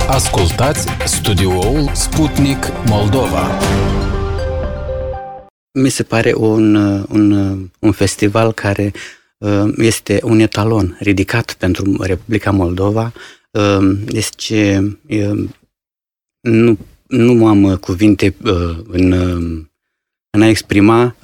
Ascultați studioul Sputnik Moldova. Mi se pare un festival care este un etalon ridicat pentru Republica Moldova. Este nu am cuvinte în a exprima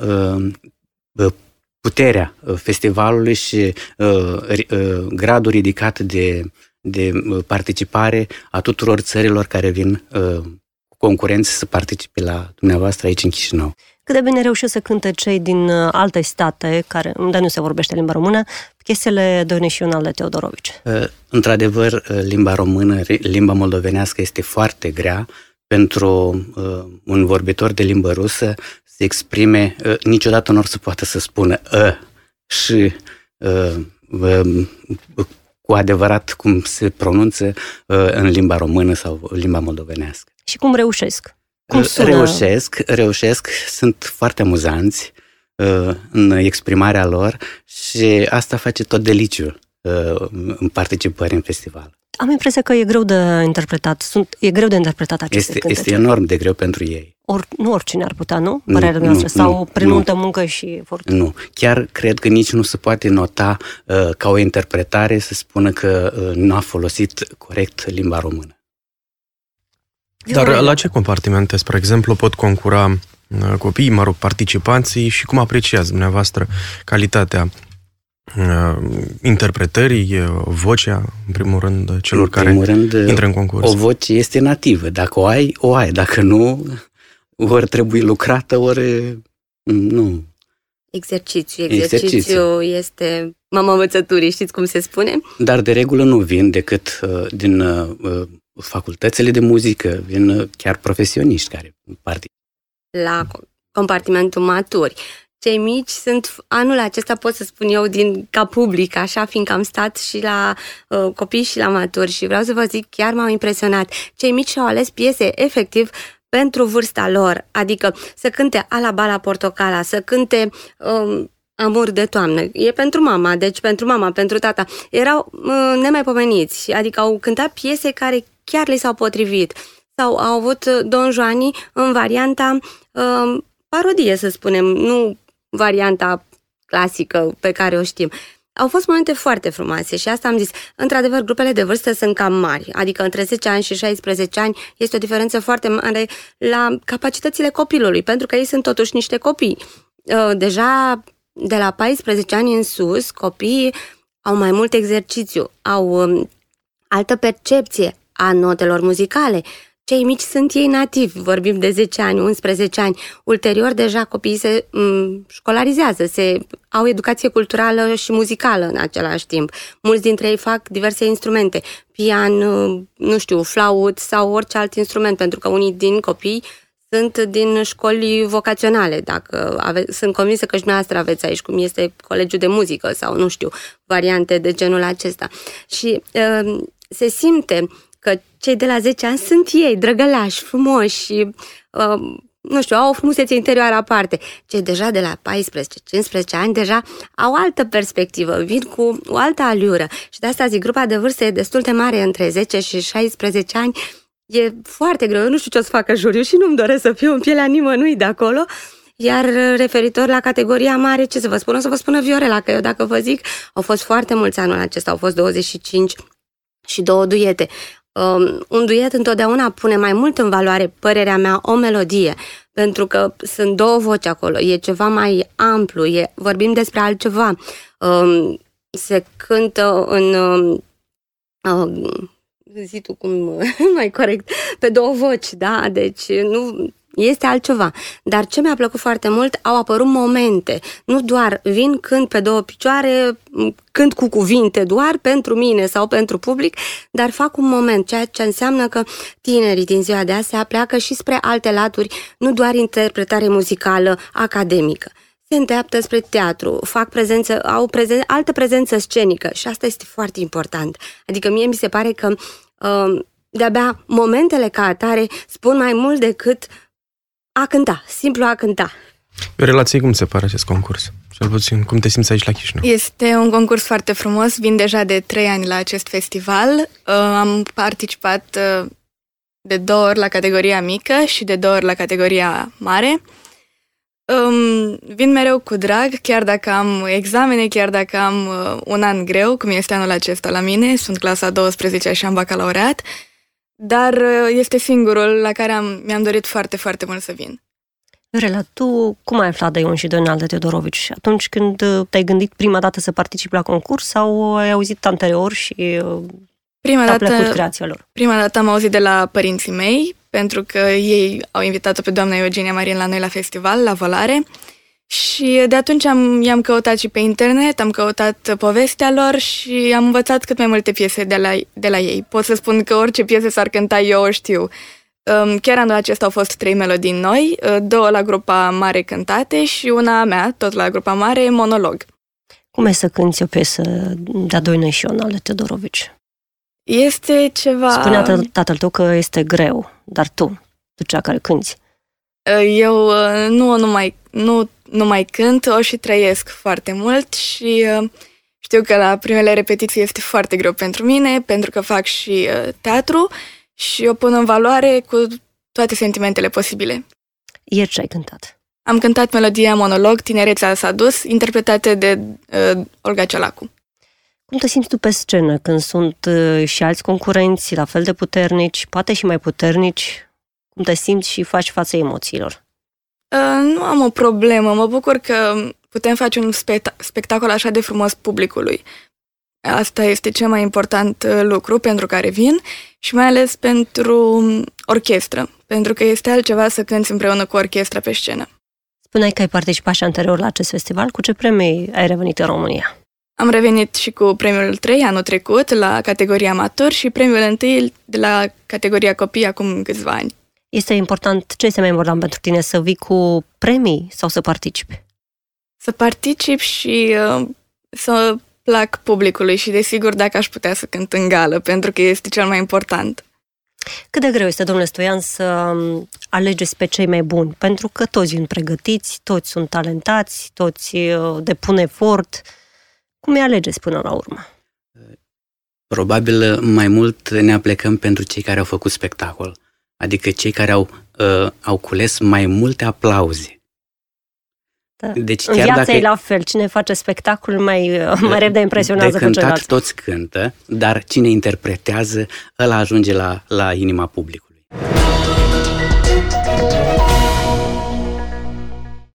puterea festivalului și gradul ridicat de participare a tuturor țărilor care vin cu concurenți să participe la dumneavoastră aici în Chișinău. Cât de bine reușesc să cânte cei din alte state, unde nu se vorbește limba română, piesele Doine și Ionel de Teodorovici? Într-adevăr, limba română, limba moldovenească este foarte grea pentru un vorbitor de limbă rusă să exprime, niciodată nu or să poată să spună și cu adevărat cum se pronunță în limba română sau limba moldovenească. Și cum reușesc? Cum sună? Reușesc, sunt foarte amuzanți în exprimarea lor și asta face tot deliciul în participări în festival. Am impresia că e greu de interpretat. E greu de interpretat aceste cântece. Este enorm de greu pentru ei. Nu oricine ar putea, nu? Părerea noastră? Sau prin multă muncă și efort? Nu. Chiar cred că nici nu se poate nota ca o interpretare să spună că nu a folosit corect limba română. Dar la ce compartimente, spre exemplu, pot concura copiii, participanții și cum apreciați dumneavoastră calitatea interpretării, vocea, în primul rând, celor care intră în concurs? O voce este nativă. Dacă o ai, o ai. Dacă nu, ori trebuie lucrată, ori nu. Exercițiu este mama învățăturii, știți cum se spune? Dar de regulă nu vin decât din facultățile de muzică, vin chiar profesioniști care participă. La compartimentul maturi. Cei mici sunt, anul acesta pot să spun eu, ca public, așa, fiindcă am stat și la copii și la maturi și vreau să vă zic, chiar m-au impresionat. Cei mici și-au ales piese, efectiv, pentru vârsta lor, adică să cânte Ala Bala Portocala, să cânte Amur de toamnă. E pentru mama, deci pentru mama, pentru tata. Erau nemaipomeniți, adică au cântat piese care chiar li s-au potrivit. Sau au avut Don Juani în varianta parodie, să spunem, nu varianta clasică pe care o știm. Au fost momente foarte frumoase și asta am zis. Într-adevăr, grupele de vârstă sunt cam mari, adică între 10 ani și 16 ani este o diferență foarte mare la capacitățile copilului, pentru că ei sunt totuși niște copii. Deja de la 14 ani în sus, copiii au mai mult exercițiu, au altă percepție a notelor muzicale. Cei mici sunt ei nativi, vorbim de 10 ani, 11 ani. Ulterior, deja copiii se școlarizează, au educație culturală și muzicală în același timp. Mulți dintre ei fac diverse instrumente, pian, nu știu, flaut sau orice alt instrument, pentru că unii din copii sunt din școli vocaționale. Sunt convinsă că și dumneavoastră aveți aici, cum este colegiul de muzică sau, nu știu, variante de genul acesta. Și se simte că cei de la 10 ani sunt ei, drăgălași, frumoși și, nu știu, au o frumusețe interioară aparte. Cei deja de la 14-15 ani deja au altă perspectivă, vin cu o altă aliură. Și de asta zic, grupa de vârstă e destul de mare, între 10 și 16 ani. E foarte greu, eu nu știu ce o să facă juriu și nu-mi doresc să fiu în pielea nimănui de acolo. Iar referitor la categoria mare, ce să vă spun? O să vă spună Viorela, că eu dacă vă zic, au fost foarte mulți anul acesta, au fost 25 și 2 duete. Un duet întotdeauna pune mai mult în valoare, părerea mea, o melodie, pentru că sunt 2 voci acolo, e ceva mai amplu, vorbim despre altceva. Se cântă zi tu cum mai corect, pe 2 voci, da? Deci nu este altceva. Dar ce mi-a plăcut foarte mult, au apărut momente. Nu doar vin, cânt pe 2 picioare, cânt cu cuvinte doar pentru mine sau pentru public, dar fac un moment, ceea ce înseamnă că tinerii din ziua de azi se apleacă și spre alte laturi, nu doar interpretare muzicală academică. Se îndreaptă spre teatru, au altă prezență scenică și asta este foarte important. Adică mie mi se pare că de-abia momentele ca atare spun mai mult decât a cânta, simplu a cânta. O relație, cum se pare acest concurs? cel puțin. Cum te simți aici la Chișinău? Este un concurs foarte frumos, vin deja de 3 ani la acest festival. Am participat de 2 ori la categoria mică și de 2 ori la categoria mare. Vin mereu cu drag, chiar dacă am examene, chiar dacă am un an greu, cum este anul acesta la mine, sunt clasa 12 și am bacalaureat, dar este singurul la care mi-am dorit foarte, foarte mult să vin. Viorela, tu cum ai aflat de Ion și de Ionel Teodorovici? Atunci când te-ai gândit prima dată să participi la concurs sau ai auzit anterior și ți-a plăcut creația lor? Prima dată am auzit de la părinții mei, pentru că ei au invitat-o pe doamna Eugenia Marin la noi la festival, la Vălare, și de atunci i-am căutat și pe internet, am căutat povestea lor și am învățat cât mai multe piese de la ei. Pot să spun că orice piese s-ar cânta, eu o știu. Chiar anul acesta au fost 3 melodii noi, 2 la grupa mare cântate și una a mea, tot la grupa mare, monolog. Cum e să cânti o piesă de-a Doină și Ionel Teodorovici? Este ceva... Spunea tatăl tău că este greu, dar tu cea care cânti. Eu nu mai cânt, o și trăiesc foarte mult și știu că la primele repetiții este foarte greu pentru mine, pentru că fac și teatru și o pun în valoare cu toate sentimentele posibile. Ieri ce ai cântat? Am cântat melodia Monolog, Tinerețea s-a dus, interpretată de Olga Ciolacu. Cum te simți tu pe scenă când sunt și alți concurenți la fel de puternici, poate și mai puternici? Cum te simți și faci față emoțiilor? Nu am o problemă. Mă bucur că putem face un spectacol așa de frumos publicului. Asta este cel mai important lucru pentru care vin și mai ales pentru orchestră, pentru că este altceva să cânți împreună cu orchestra pe scenă. Spuneai că ai participat și anterior la acest festival. Cu ce premii ai revenit în România? Am revenit și cu premiul 3 anul trecut la categoria amator și premiul 1 de la categoria copii acum câțiva ani. Este important, ce este mai important pentru tine, să vii cu premii sau să participi? Să particip și să plac publicului și desigur dacă aș putea să cânt în gală, pentru că este cel mai important. Cât de greu este, domnule Stoian, să alegeți pe cei mai buni? Pentru că toți vin pregătiți, toți sunt talentați, toți depun efort. Cum îi alegeți până la urmă? Probabil mai mult ne aplecăm pentru cei care au făcut spectacol, adică cei care au cules mai multe aplauze. Da. Deci, în viața dacă e la fel, cine face spectacol mai repede impresionează pe ceilalți. Toți cântă, dar cine interpretează, ăla ajunge la inima publicului.